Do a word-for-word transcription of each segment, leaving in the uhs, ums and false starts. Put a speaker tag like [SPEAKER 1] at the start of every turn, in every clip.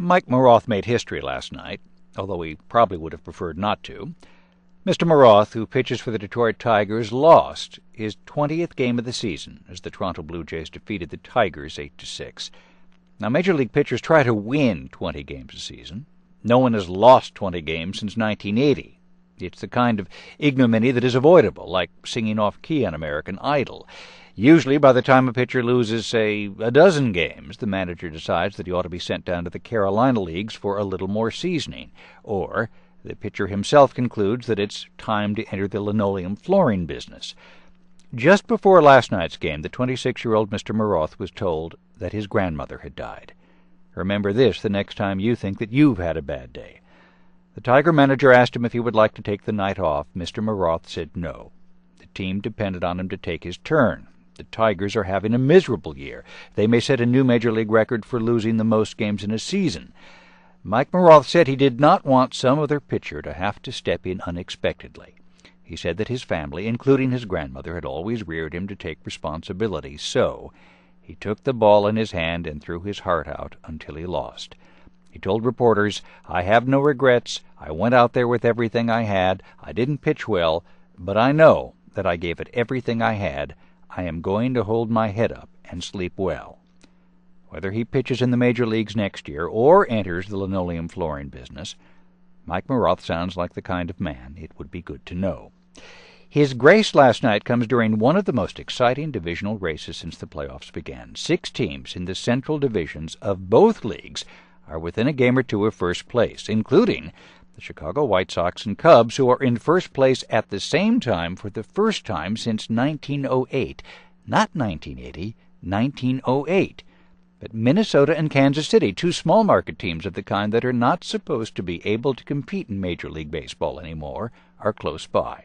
[SPEAKER 1] Mike Maroth made history last night, although he probably would have preferred not to. Mister Maroth, who pitches for the Detroit Tigers, lost his twentieth game of the season as the Toronto Blue Jays defeated the Tigers eight to six. Now, Major League pitchers try to win twenty games a season. No one has lost twenty games since nineteen eighty. It's the kind of ignominy that is avoidable, like singing off-key on American Idol. Usually, by the time a pitcher loses, say, a dozen games, the manager decides that he ought to be sent down to the Carolina Leagues for a little more seasoning. Or the pitcher himself concludes that it's time to enter the linoleum flooring business. Just before last night's game, the twenty-six-year-old Mister Maroth was told that his grandmother had died. Remember this the next time you think that you've had a bad day. The Tiger manager asked him if he would like to take the night off. Mister Maroth said no. The team depended on him to take his turn. The Tigers are having a miserable year. They may set a new Major League record for losing the most games in a season. Mike Maroth said he did not want some other pitcher to have to step in unexpectedly. He said that his family, including his grandmother, had always reared him to take responsibility, so he took the ball in his hand and threw his heart out until he lost. He told reporters, "I have no regrets. I went out there with everything I had. I didn't pitch well, but I know that I gave it everything I had. I am going to hold my head up and sleep well." Whether he pitches in the major leagues next year or enters the linoleum flooring business, Mike Maroth sounds like the kind of man it would be good to know. His grace last night comes during one of the most exciting divisional races since the playoffs began. Six teams in the central divisions of both leagues are within a game or two of first place, including the Chicago White Sox and Cubs, who are in first place at the same time for the first time since nineteen oh eight. Not nineteen eighty, nineteen oh eight. But Minnesota and Kansas City, two small market teams of the kind that are not supposed to be able to compete in Major League Baseball anymore, are close by.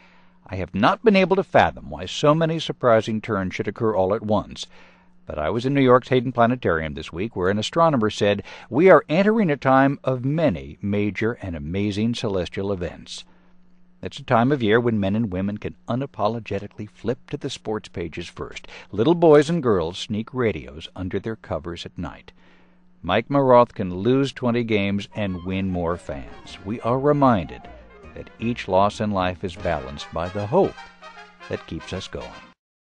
[SPEAKER 1] I have not been able to fathom why so many surprising turns should occur all at once. But I was in New York's Hayden Planetarium this week, where an astronomer said, "We are entering a time of many major and amazing celestial events." It's a time of year when men and women can unapologetically flip to the sports pages first. Little boys and girls sneak radios under their covers at night. Mike Maroth can lose twenty games and win more fans. We are reminded that each loss in life is balanced by the hope that keeps us going.